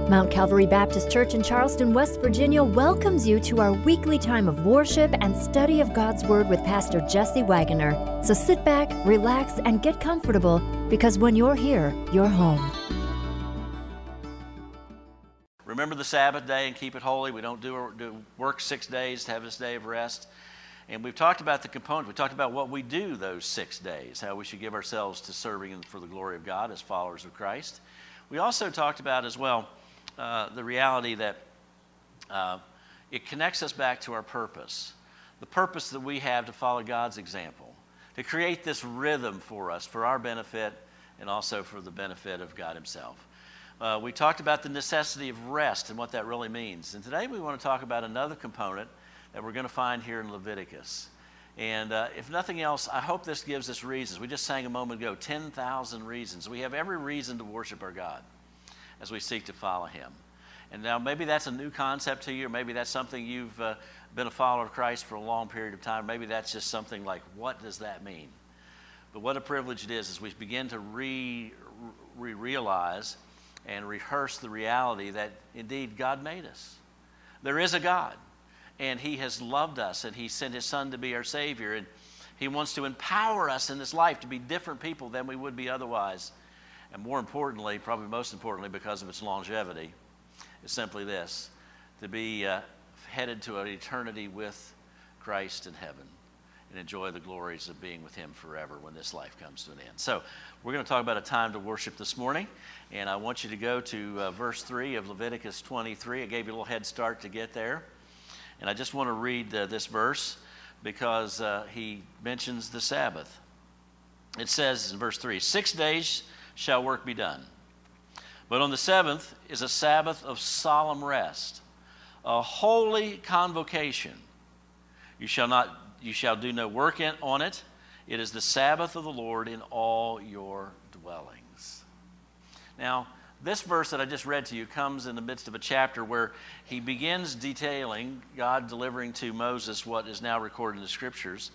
Mount Calvary Baptist Church in Charleston, West Virginia welcomes you to our weekly time of worship and study of God's Word with Pastor Jesse Wagoner. So sit back, relax, and get comfortable, because when you're here, you're home. Remember the Sabbath day and keep it holy. We don't do work 6 days to have this day of rest. And we've talked about the components. We talked about what we do those 6 days, how we should give ourselves to serving for the glory of God as followers of Christ. We also talked about as well the reality that it connects us back to our purpose, the purpose that we have to follow God's example, to create this rhythm for us, for our benefit and also for the benefit of God Himself. We talked about the necessity of rest and what that really means. And today we want to talk about another component that we're going to find here in Leviticus. And if nothing else, I hope this gives us reasons. We just sang a moment ago, 10,000 reasons. We have every reason to worship our God as we seek to follow Him. And now maybe that's a new concept to you, or maybe that's something you've been a follower of Christ for a long period of time. Maybe that's just something like, what does that mean? But what a privilege it is as we begin to realize and rehearse the reality that indeed God made us. There is a God, and He has loved us, and He sent His Son to be our Savior, and He wants to empower us in this life to be different people than we would be otherwise. And more importantly, probably most importantly because of its longevity, is simply this: to be headed to an eternity with Christ in heaven and enjoy the glories of being with Him forever when this life comes to an end. So we're going to talk about a time to worship this morning, and I want you to go to verse 3 of Leviticus 23. I gave you a little head start to get there, and I just want to read this verse because he mentions the Sabbath. It says in verse 3, 6 days shall work be done, but on the seventh is a Sabbath of solemn rest, a holy convocation. You shall do no work on it. It is the Sabbath of the Lord in all your dwellings. Now, this verse that I just read to you comes in the midst of a chapter where he begins detailing, God delivering to Moses what is now recorded in the Scriptures,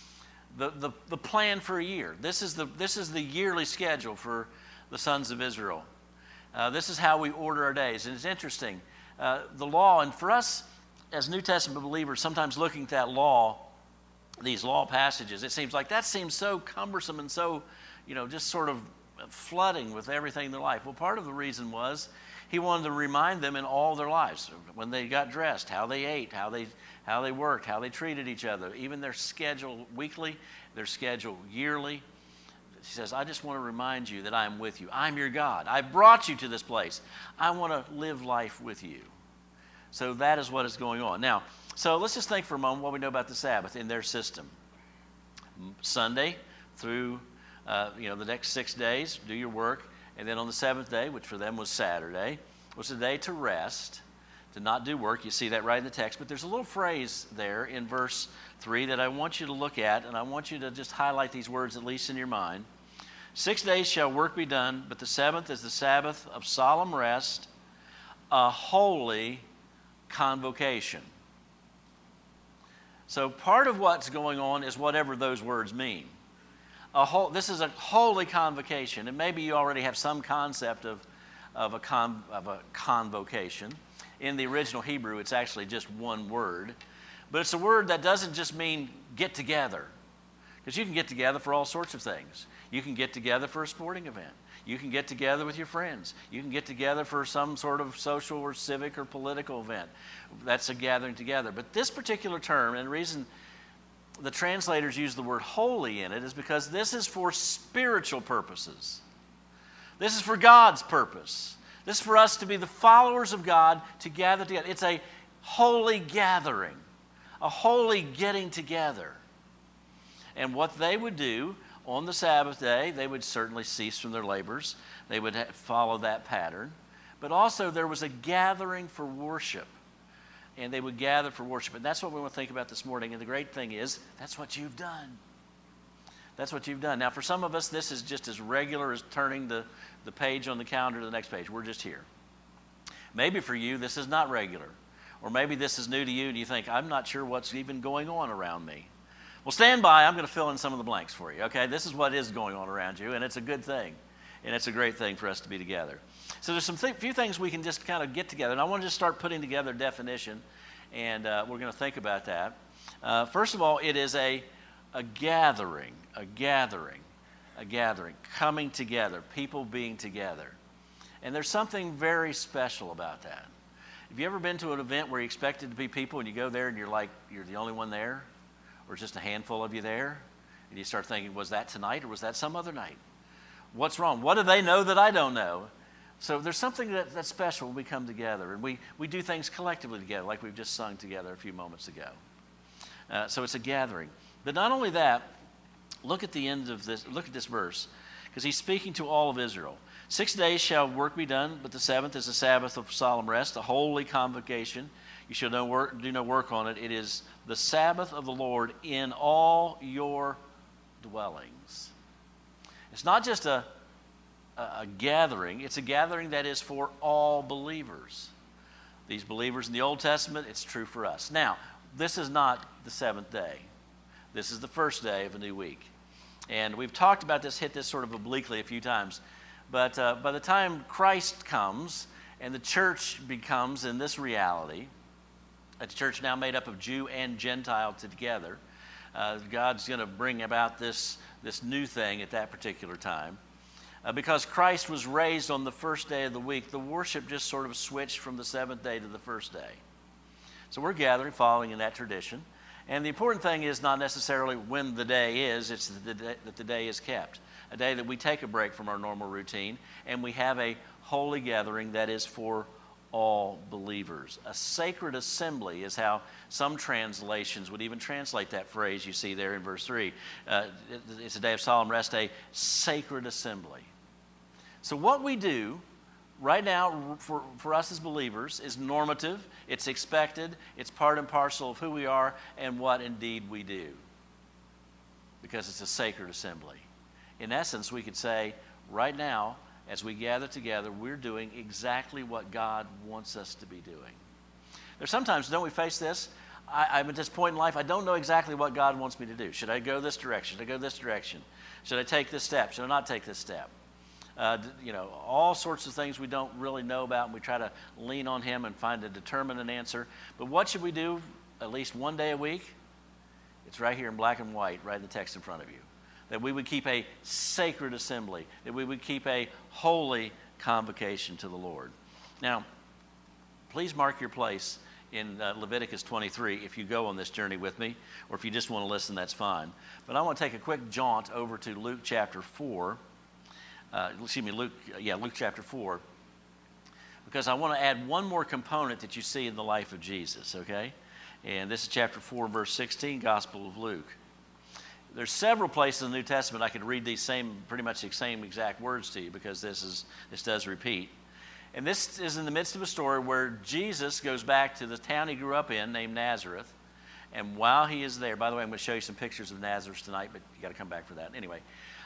the plan for a year. This is the yearly schedule for the sons of Israel. This is how we order our days. And it's interesting, the law, and for us as New Testament believers, sometimes looking at that law, these law passages, it seems like that seems so cumbersome and so, just sort of flooding with everything in their life. Well, part of the reason was he wanted to remind them in all their lives, when they got dressed, how they ate, how they worked, how they treated each other, even their schedule weekly, their schedule yearly. He says, I just want to remind you that I am with you. I'm your God. I brought you to this place. I want to live life with you. So that is what is going on. Now, so let's just think for a moment what we know about the Sabbath in their system. Sunday through the next 6 days, do your work. And then on the seventh day, which for them was Saturday, was a day to rest, to not do work. You see that right in the text. But there's a little phrase there in verse 3 that I want you to look at, and I want you to just highlight these words at least in your mind. 6 days shall work be done, but the seventh is the Sabbath of solemn rest, a holy convocation. So part of what's going on is whatever those words mean. This is a holy convocation, and maybe you already have some concept of a convocation. In the original Hebrew, it's actually just one word, but it's a word that doesn't just mean get together, because you can get together for all sorts of things. You can get together for a sporting event. You can get together with your friends. You can get together for some sort of social or civic or political event. That's a gathering together. But this particular term, and the reason the translators use the word holy in it, is because this is for spiritual purposes. This is for God's purpose. This is for us to be the followers of God, to gather together. It's a holy gathering, a holy getting together. And what they would do on the Sabbath day, they would certainly cease from their labors. They would follow that pattern. But also there was a gathering for worship. And they would gather for worship. And that's what we want to think about this morning. And the great thing is, that's what you've done. That's what you've done. Now, for some of us, this is just as regular as turning the page on the calendar to the next page. We're just here. Maybe for you, this is not regular. Or maybe this is new to you and you think, I'm not sure what's even going on around me. Well, stand by. I'm going to fill in some of the blanks for you, okay? This is what is going on around you, and it's a good thing. And it's a great thing for us to be together. So there's some few things we can just kind of get together. And I want to just start putting together a definition, and we're going to think about that. First of all, it is a gathering, coming together, people being together. And there's something very special about that. Have you ever been to an event where you expected to be people and you go there and you're the only one there? Or just a handful of you there? And you start thinking, was that tonight or was that some other night? What's wrong? What do they know that I don't know? So there's something that's special when we come together. And we do things collectively together, like we've just sung together a few moments ago. So it's a gathering. But not only that, look at the end of this. Look at this verse, because he's speaking to all of Israel. 6 days shall work be done, but the seventh is a Sabbath of solemn rest, a holy convocation. You shall do no work on it. It is the Sabbath of the Lord in all your dwellings. It's not just a gathering. It's a gathering that is for all believers. These believers in the Old Testament, it's true for us. Now, this is not the seventh day. This is the first day of a new week. And we've talked about this, hit this sort of obliquely a few times. But by the time Christ comes and the church becomes in this reality, a church now made up of Jew and Gentile together, God's going to bring about this new thing at that particular time. Because Christ was raised on the first day of the week, the worship just sort of switched from the seventh day to the first day. So we're gathering, following in that tradition. And the important thing is not necessarily when the day is, it's that the day is kept. A day that we take a break from our normal routine, and we have a holy gathering that is for all believers. A sacred assembly is how some translations would even translate that phrase you see there in verse 3. It's a day of solemn rest, a sacred assembly. So what we do right now for us as believers is normative, it's expected, it's part and parcel of who we are and what indeed we do. Because it's a sacred assembly. In essence, we could say, right now, as we gather together, we're doing exactly what God wants us to be doing. There's sometimes, don't we face this? I'm at this point in life, I don't know exactly what God wants me to do. Should I go this direction? Should I go this direction? Should I take this step? Should I not take this step? All sorts of things we don't really know about, and we try to lean on Him and find a determinate answer. But what should we do at least one day a week? It's right here in black and white, right in the text in front of you. That we would keep a sacred assembly, that we would keep a holy convocation to the Lord. Now, please mark your place in Leviticus 23 if you go on this journey with me, or if you just want to listen, that's fine. But I want to take a quick jaunt over to Luke chapter 4. Luke chapter 4, because I want to add one more component that you see in the life of Jesus, okay? And this is chapter 4, verse 16, Gospel of Luke. There's several places in the New Testament I could read these pretty much the same exact words to you, because this does repeat. And this is in the midst of a story where Jesus goes back to the town he grew up in named Nazareth. And while he is there, by the way, I'm going to show you some pictures of Nazareth tonight, but you got to come back for that. Anyway,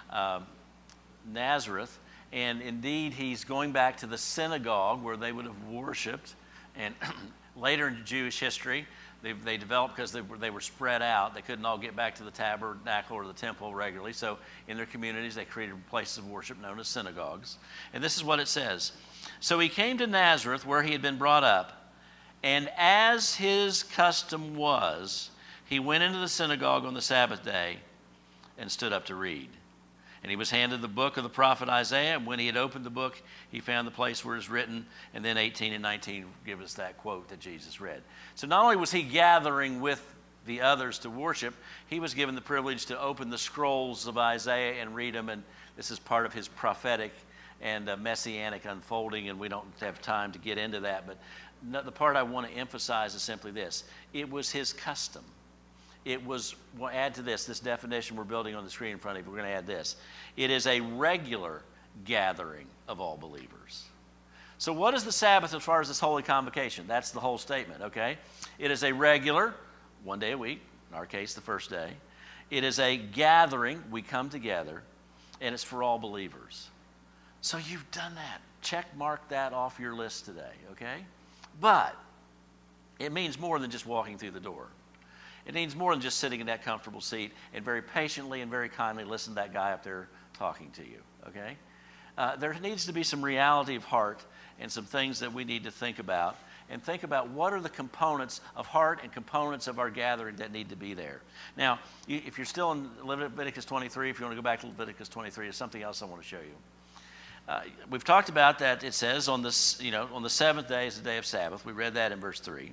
Nazareth, and indeed he's going back to the synagogue where they would have worshipped. And later in Jewish history, they developed, because they were spread out. They couldn't all get back to the tabernacle or the temple regularly. So in their communities, they created places of worship known as synagogues. And this is what it says. So he came to Nazareth, where he had been brought up, and as his custom was, he went into the synagogue on the Sabbath day and stood up to read. And he was handed the book of the prophet Isaiah, and when he had opened the book, he found the place where it is written, and then 18 and 19 give us that quote that Jesus read. So not only was he gathering with the others to worship, he was given the privilege to open the scrolls of Isaiah and read them, and this is part of his prophetic and messianic unfolding, and we don't have time to get into that, but the part I want to emphasize is simply this. It was his custom. It was, we'll add to this definition we're building on the screen in front of you. We're going to add this. It is a regular gathering of all believers. So what is the Sabbath as far as this holy convocation? That's the whole statement, okay? It is a regular, one day a week, in our case, the first day. It is a gathering. We come together, and it's for all believers. So you've done that. Check mark that off your list today, okay? But it means more than just walking through the door. It means more than just sitting in that comfortable seat and very patiently and very kindly listen to that guy up there talking to you, okay? there needs to be some reality of heart and some things that we need to think about. And think about what are the components of heart and components of our gathering that need to be there. Now, if you're still in Leviticus 23, if you want to go back to Leviticus 23, there's something else I want to show you. We've talked about that. It says on this, on the seventh day is the day of Sabbath. We read that in verse 3.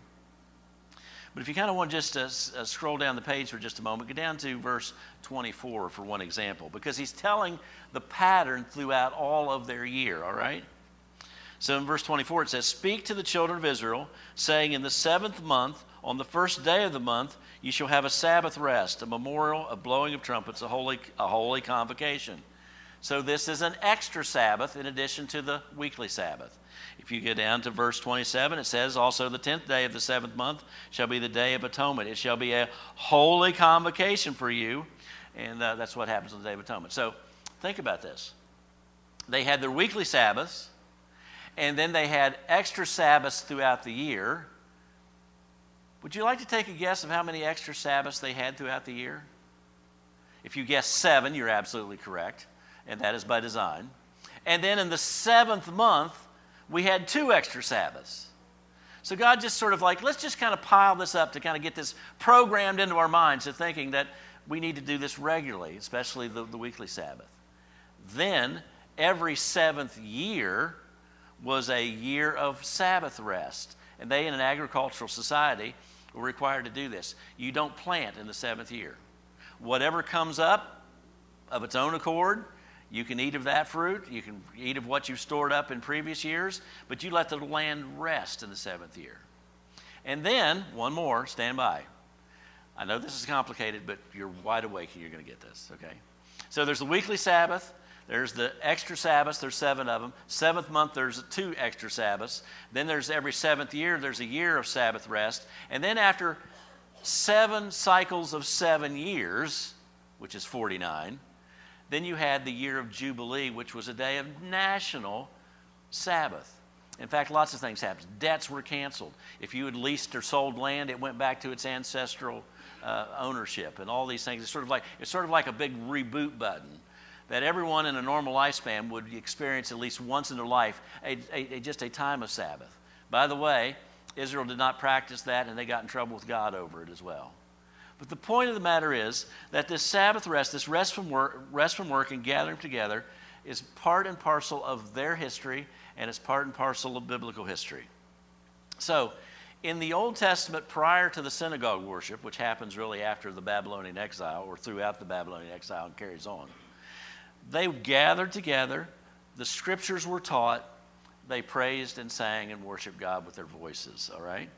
But if you kind of want just to scroll down the page for just a moment, go down to verse 24 for one example, because he's telling the pattern throughout all of their year, all right? So in verse 24 it says, "Speak to the children of Israel, saying, in the 7th month, on the 1st day of the month, you shall have a Sabbath rest, a memorial, a blowing of trumpets, a holy convocation." So this is an extra Sabbath in addition to the weekly Sabbath. If you get down to verse 27, it says, "Also the 10th day of the 7th month shall be the day of atonement. It shall be a holy convocation for you." And that's what happens on the Day of Atonement. So think about this. They had their weekly Sabbaths, and then they had extra Sabbaths throughout the year. Would you like to take a guess of how many extra Sabbaths they had throughout the year? If you guess 7, you're absolutely correct, and that is by design. And then in the 7th month, we had 2 extra Sabbaths. So God just sort of like, let's just kind of pile this up to kind of get this programmed into our minds to thinking that we need to do this regularly, especially the weekly Sabbath. Then every 7th year was a year of Sabbath rest. And they, in an agricultural society, were required to do this. You don't plant in the 7th year. Whatever comes up of its own accord, you can eat of that fruit. You can eat of what you've stored up in previous years, but you let the land rest in the 7th year. And then, one more, stand by. I know this is complicated, but you're wide awake and you're going to get this, okay? So there's the weekly Sabbath. There's the extra Sabbaths, there's 7 of them. 7th month, there's 2 extra Sabbaths. Then there's every 7th year, there's a year of Sabbath rest. And then after 7 cycles of 7 years, which is 49, then you had the year of Jubilee, which was a day of national Sabbath. In fact, lots of things happened. Debts were canceled. If you had leased or sold land, it went back to its ancestral ownership, and all these things. It's sort of like a big reboot button that everyone in a normal lifespan would experience at least once in their life, just a time of Sabbath. By the way, Israel did not practice that, and they got in trouble with God over it as well. But the point of the matter is that this Sabbath rest, this rest from work and gathering together, is part and parcel of their history, and it's part and parcel of biblical history. So, in the Old Testament, prior to the synagogue worship, which happens really after the Babylonian exile or throughout the Babylonian exile and carries on, they gathered together, the scriptures were taught, they praised and sang and worshiped God with their voices, all right?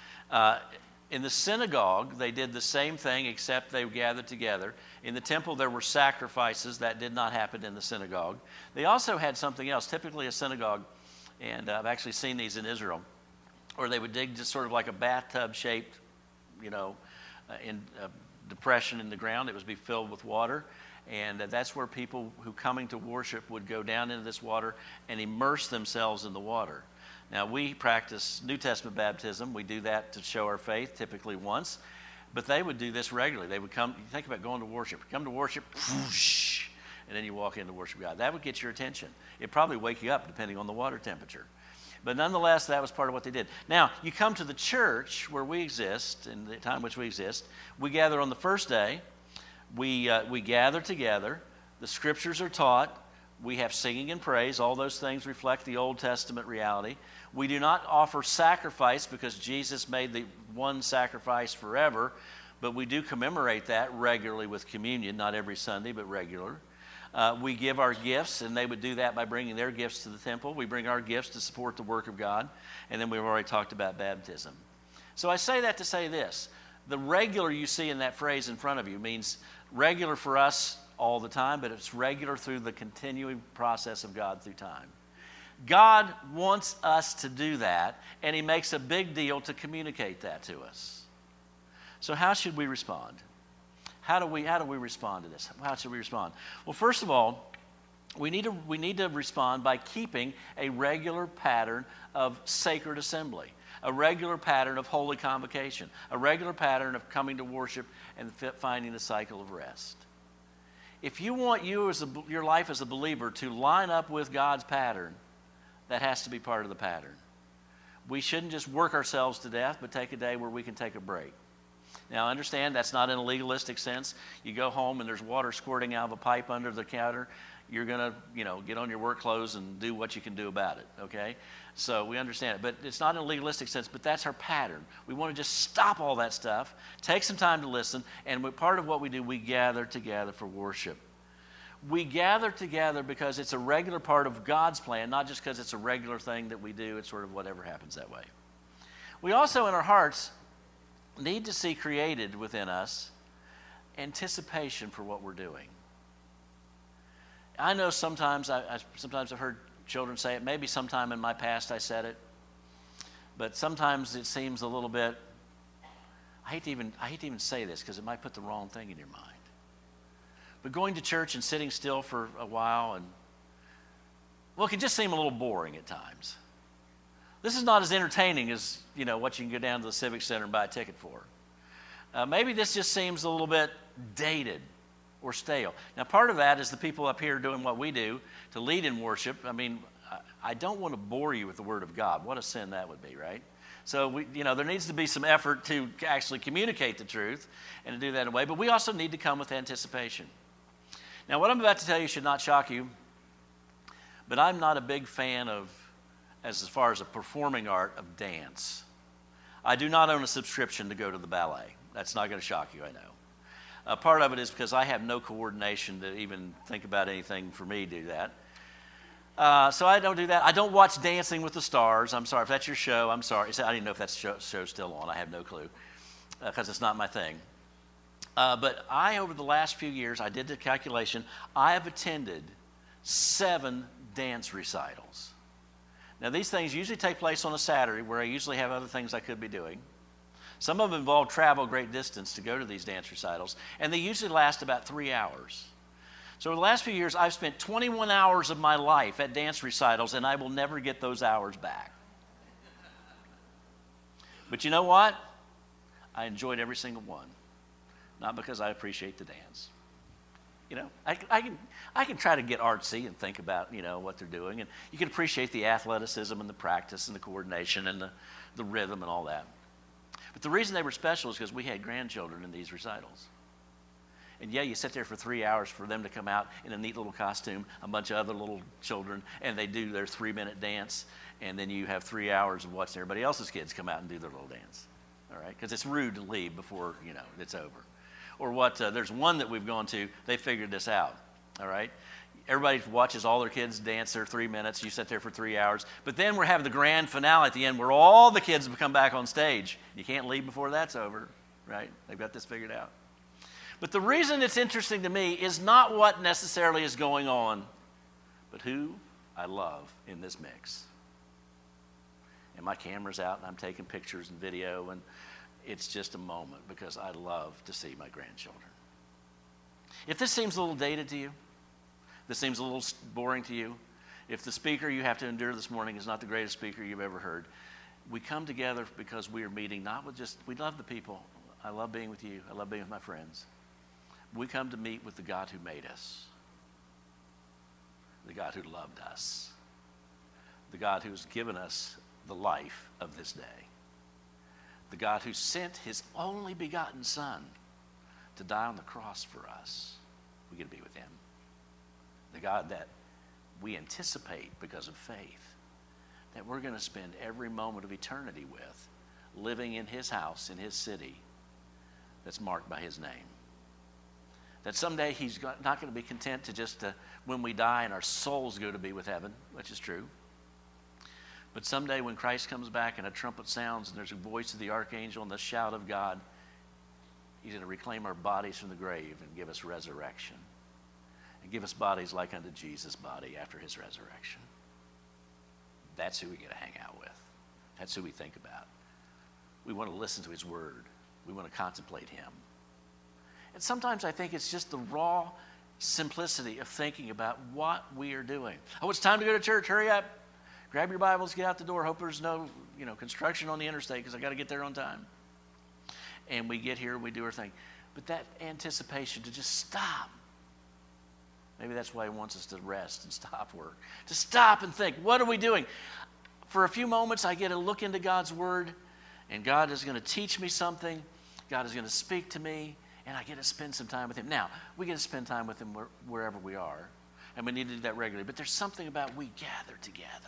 In the synagogue, they did the same thing, except they gathered together. In the temple, there were sacrifices. That did not happen in the synagogue. They also had something else, typically a synagogue, and I've actually seen these in Israel, where they would dig just sort of like a bathtub-shaped, depression in the ground. It would be filled with water. And that's where people who coming to worship would go down into this water and immerse themselves in the water. Now, we practice New Testament baptism. We do that to show our faith, typically once. But they would do this regularly. They would come, you think about going to worship. You come to worship, whoosh, and then you walk in to worship God. That would get your attention. It'd probably wake you up, depending on the water temperature. But nonetheless, that was part of what they did. Now, you come to the church where we exist, in the time in which we exist. We gather on the first day. We gather together. The scriptures are taught. We have singing and praise. All those things reflect the Old Testament reality. We do not offer sacrifice because Jesus made the one sacrifice forever, but we do commemorate that regularly with communion, not every Sunday, but regular. We give our gifts, and they would do that by bringing their gifts to the temple. We bring our gifts to support the work of God, and then we've already talked about baptism. So I say that to say this. The regular you see in that phrase in front of you means regular for us all the time, but it's regular through the continuing process of God through time. God wants us to do that, and He makes a big deal to communicate that to us. So how should we respond? How do we respond to this? How should we respond? Well, first of all, we need to respond by keeping a regular pattern of sacred assembly, a regular pattern of holy convocation, a regular pattern of coming to worship and finding the cycle of rest. If you want your life as a believer to line up with God's pattern, that has to be part of the pattern. We shouldn't just work ourselves to death, but take a day where we can take a break. Now, understand that's not in a legalistic sense. You go home and there's water squirting out of a pipe under the counter. You're going to, get on your work clothes and do what you can do about it, okay? So we understand it. But it's not in a legalistic sense, but that's our pattern. We want to just stop all that stuff, take some time to listen, and part of what we do, we gather together for worship. We gather together because it's a regular part of God's plan, not just because it's a regular thing that we do. It's sort of whatever happens that way. We also, in our hearts, need to see created within us anticipation for what we're doing. I know sometimes I've heard children say it. Maybe sometime in my past I said it, but sometimes it seems a little bit. I hate to even say this because it might put the wrong thing in your mind. But going to church and sitting still for a while it can just seem a little boring at times. This is not as entertaining as what you can go down to the Civic Center and buy a ticket for. Maybe this just seems a little bit dated or stale. Now, part of that is the people up here doing what we do to lead in worship. I mean, I don't want to bore you with the Word of God. What a sin that would be, right? So, there needs to be some effort to actually communicate the truth and to do that in a way. But we also need to come with anticipation. Now, what I'm about to tell you should not shock you, but I'm not a big fan of, as far as a performing art, of dance. I do not own a subscription to go to the ballet. That's not going to shock you, I know. Part of it is because I have no coordination to even think about anything for me to do that. So I don't do that. I don't watch Dancing with the Stars. I'm sorry. If that's your show, I'm sorry. I didn't know if that show's still on. I have no clue because it's not my thing. But over the last few years, I did the calculation. I have attended 7 dance recitals. Now, these things usually take place on a Saturday where I usually have other things I could be doing. Some of them involve travel great distance to go to these dance recitals, and they usually last about 3 hours. So over the last few years, I've spent 21 hours of my life at dance recitals, and I will never get those hours back. But you know what? I enjoyed every single one, not because I appreciate the dance. I can try to get artsy and think about, what they're doing, and you can appreciate the athleticism and the practice and the coordination and the rhythm and all that. But the reason they were special is because we had grandchildren in these recitals. And you sit there for 3 hours for them to come out in a neat little costume, a bunch of other little children, and they do their 3-minute dance, and then you have 3 hours of watching everybody else's kids come out and do their little dance, all right? Because it's rude to leave before, it's over. Or there's one that we've gone to, they figured this out, all right? Everybody watches all their kids dance their 3 minutes. You sit there for 3 hours. But then we're having the grand finale at the end where all the kids come back on stage. You can't leave before that's over, right? They've got this figured out. But the reason it's interesting to me is not what necessarily is going on, but who I love in this mix. And my camera's out, and I'm taking pictures and video, and it's just a moment because I love to see my grandchildren. If this seems a little dated to you, this seems a little boring to you, if the speaker you have to endure this morning is not the greatest speaker you've ever heard, we come together because we are meeting not with we love the people. I love being with you. I love being with my friends. We come to meet with the God who made us, the God who loved us, the God who's given us the life of this day, the God who sent his only begotten Son to die on the cross for us. We get to be with him. The God that we anticipate because of faith, that we're going to spend every moment of eternity with, living in his house, in his city, that's marked by his name. That someday he's not going to be content to just when we die and our souls go to be with heaven, which is true. But someday when Christ comes back and a trumpet sounds and there's a voice of the archangel and the shout of God, he's going to reclaim our bodies from the grave and give us resurrection. And give us bodies like unto Jesus' body after his resurrection. That's who we get to hang out with. That's who we think about. We want to listen to his word. We want to contemplate him. And sometimes I think it's just the raw simplicity of thinking about what we are doing. Oh, it's time to go to church. Hurry up. Grab your Bibles, get out the door. Hope there's no, construction on the interstate because I got to get there on time. And we get here and we do our thing. But that anticipation to just stop Maybe that's why he wants us to rest and stop work. To stop and think, what are we doing? For a few moments, I get to look into God's Word, and God is going to teach me something. God is going to speak to me, and I get to spend some time with him. Now, we get to spend time with him wherever we are, and we need to do that regularly. But there's something about we gather together.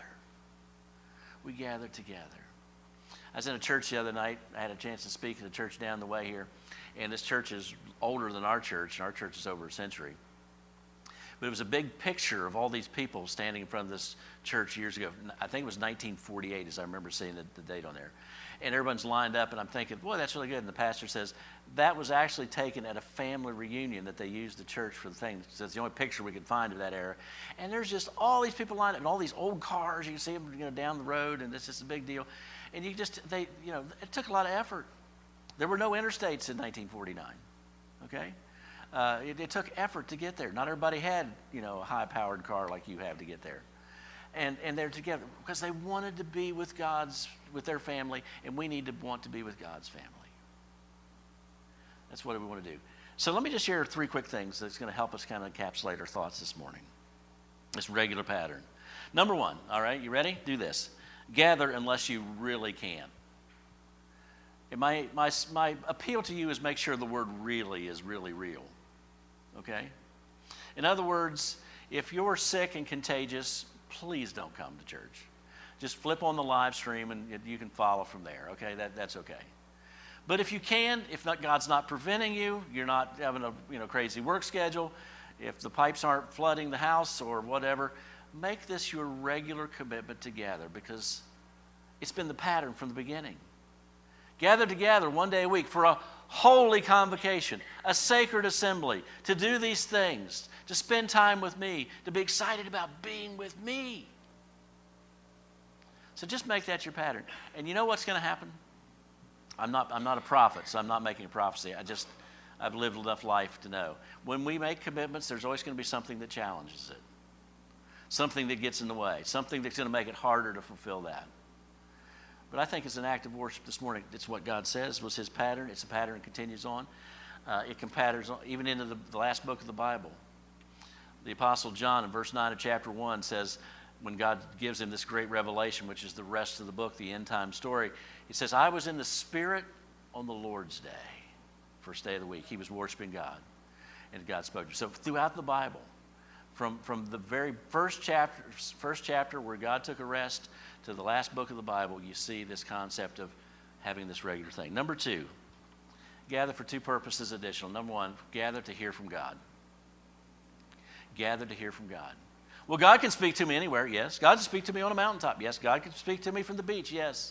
We gather together. I was in a church the other night. I had a chance to speak at a church down the way here, and this church is older than our church, and our church is over a century. But it was a big picture of all these people standing in front of this church years ago. I think it was 1948, as I remember seeing the date on there. And everyone's lined up, and I'm thinking, boy, that's really good. And the pastor says, that was actually taken at a family reunion that they used the church for the thing. So it's the only picture we could find of that era. And there's just all these people lined up, and all these old cars. You can see them down the road, and it's just a big deal. And it took a lot of effort. There were no interstates in 1949, okay? It took effort to get there. Not everybody had, a high-powered car like you have to get there. And they're together because they wanted to be with their family, and we need to want to be with God's family. That's what we want to do. So let me just share 3 quick things that's going to help us kind of encapsulate our thoughts this morning. This regular pattern. Number 1, all right, you ready? Do this. Gather unless you really can. And my appeal to you is make sure the word really is really real. Okay? In other words, if you're sick and contagious, please don't come to church. Just flip on the live stream and you can follow from there. Okay? That's okay. But if you can, if not, God's not preventing you, you're not having a crazy work schedule, if the pipes aren't flooding the house or whatever, make this your regular commitment to gather, because it's been the pattern from the beginning. Gather together one day a week for a holy convocation, a sacred assembly, to do these things, to spend time with me, to be excited about being with me. So just make that your pattern. And you know what's going to happen? I'm not a prophet, so I'm not making a prophecy. I've lived enough life to know. When we make commitments, there's always going to be something that challenges it. Something that gets in the way. Something that's going to make it harder to fulfill that. But I think it's an act of worship this morning. It's what God says was his pattern. It's a pattern that continues on. It can pattern even into the last book of the Bible. The Apostle John in verse 9 of chapter 1 says, when God gives him this great revelation, which is the rest of the book, the end time story, he says, I was in the Spirit on the Lord's day, first day of the week. He was worshiping God, and God spoke to him. So throughout the Bible, from the very first chapter where God took a rest to the last book of the Bible, you see this concept of having this regular thing. Number 2, gather for 2 purposes additional. Number 1, gather to hear from God. Gather to hear from God. Well, God can speak to me anywhere, yes. God can speak to me on a mountaintop, yes. God can speak to me from the beach, yes.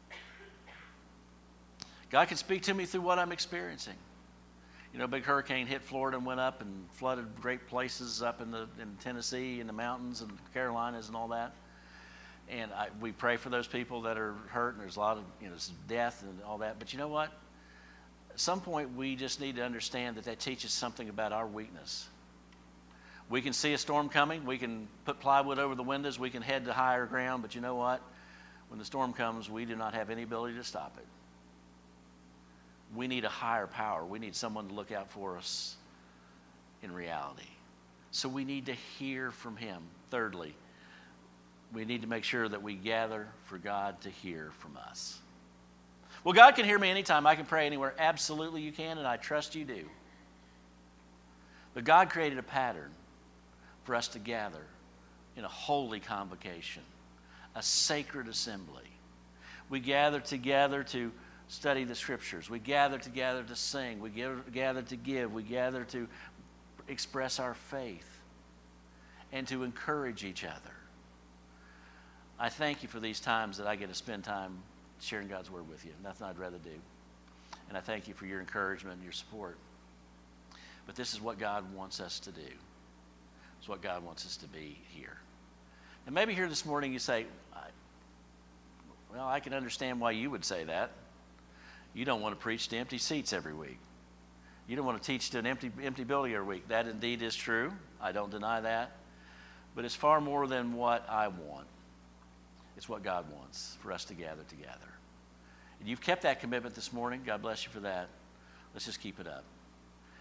God can speak to me through what I'm experiencing. A big hurricane hit Florida and went up and flooded great places up in Tennessee and the mountains and Carolinas and all that. And we pray for those people that are hurt, and there's a lot of death and all that. But you know what? At some point, we just need to understand that teaches something about our weakness. We can see a storm coming. We can put plywood over the windows. We can head to higher ground. But you know what? When the storm comes, we do not have any ability to stop it. We need a higher power. We need someone to look out for us in reality. So we need to hear from him. Thirdly, we need to make sure that we gather for God to hear from us. Well, God can hear me anytime. I can pray anywhere. Absolutely you can, and I trust you do. But God created a pattern for us to gather in a holy convocation, a sacred assembly. We gather together to study the Scriptures. We gather together to sing. We gather to give. We gather to express our faith and to encourage each other. I thank you for these times that I get to spend time sharing God's Word with you. Nothing I'd rather do. And I thank you for your encouragement and your support. But this is what God wants us to do. It's what God wants us to be here. And maybe here this morning you say, well, I can understand why you would say that. You don't want to preach to empty seats every week. You don't want to teach to an empty building every week. That indeed is true. I don't deny that. But it's far more than what I want. It's what God wants for us to gather together. And you've kept that commitment this morning. God bless you for that. Let's just keep it up.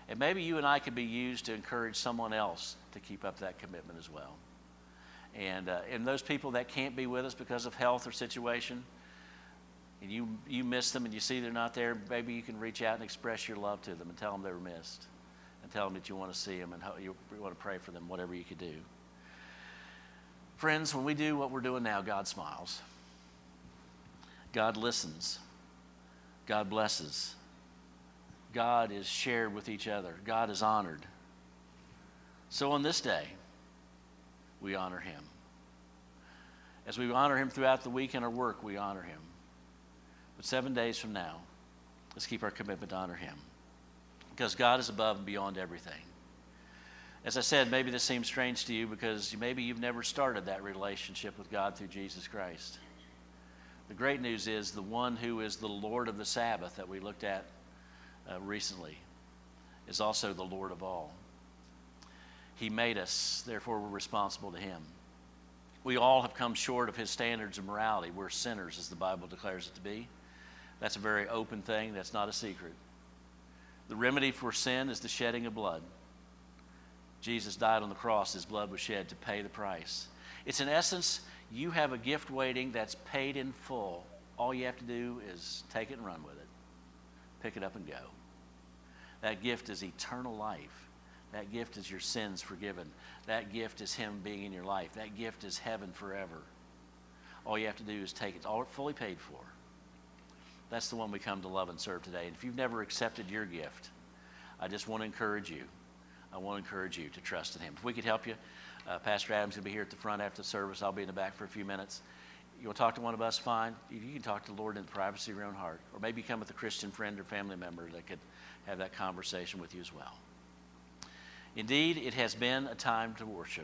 And maybe you and I could be used to encourage someone else to keep up that commitment as well. And those people that can't be with us because of health or situation, and you miss them and you see they're not there, maybe you can reach out and express your love to them and tell them they were missed. And tell them that you want to see them and you want to pray for them, whatever you could do. Friends, when we do what we're doing now, God smiles. God listens. God blesses. God is shared with each other. God is honored. So on this day, we honor him. As we honor him throughout the week in our work, we honor him. But 7 days from now, let's keep our commitment to honor him. Because God is above and beyond everything. As I said, maybe this seems strange to you because maybe you've never started that relationship with God through Jesus Christ. The great news is the one who is the Lord of the Sabbath that we looked at recently is also the Lord of all. He made us, therefore we're responsible to him. We all have come short of his standards of morality. We're sinners, as the Bible declares it to be. That's a very open thing. That's not a secret. The remedy for sin is the shedding of blood. Jesus died on the cross. His blood was shed to pay the price. It's in essence, you have a gift waiting that's paid in full. All you have to do is take it and run with it. Pick it up and go. That gift is eternal life. That gift is your sins forgiven. That gift is him being in your life. That gift is heaven forever. All you have to do is take it. All fully paid for. That's the one we come to love and serve today. And if you've never accepted your gift, I just want to encourage you. I want to encourage you to trust in him. If we could help you, Pastor Adam's going to be here at the front after the service. I'll be in the back for a few minutes. You want to talk to one of us, fine. You can talk to the Lord in the privacy of your own heart. Or maybe come with a Christian friend or family member that could have that conversation with you as well. Indeed, it has been a time to worship.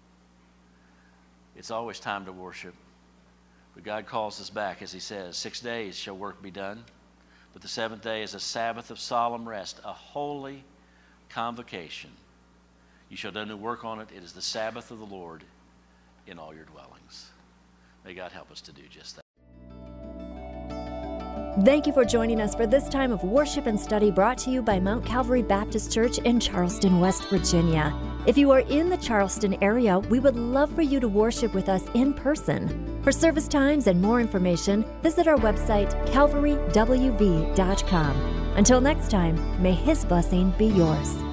It's always time to worship. But God calls us back, as he says, 6 days shall work be done. But the seventh day is a Sabbath of solemn rest, a holy convocation. You shall do no work on it. It is the Sabbath of the Lord in all your dwellings. May God help us to do just that. Thank you for joining us for this time of worship and study brought to you by Mount Calvary Baptist Church in Charleston, West Virginia. If you are in the Charleston area, we would love for you to worship with us in person. For service times and more information, visit our website, calvarywv.com. Until next time, may his blessing be yours.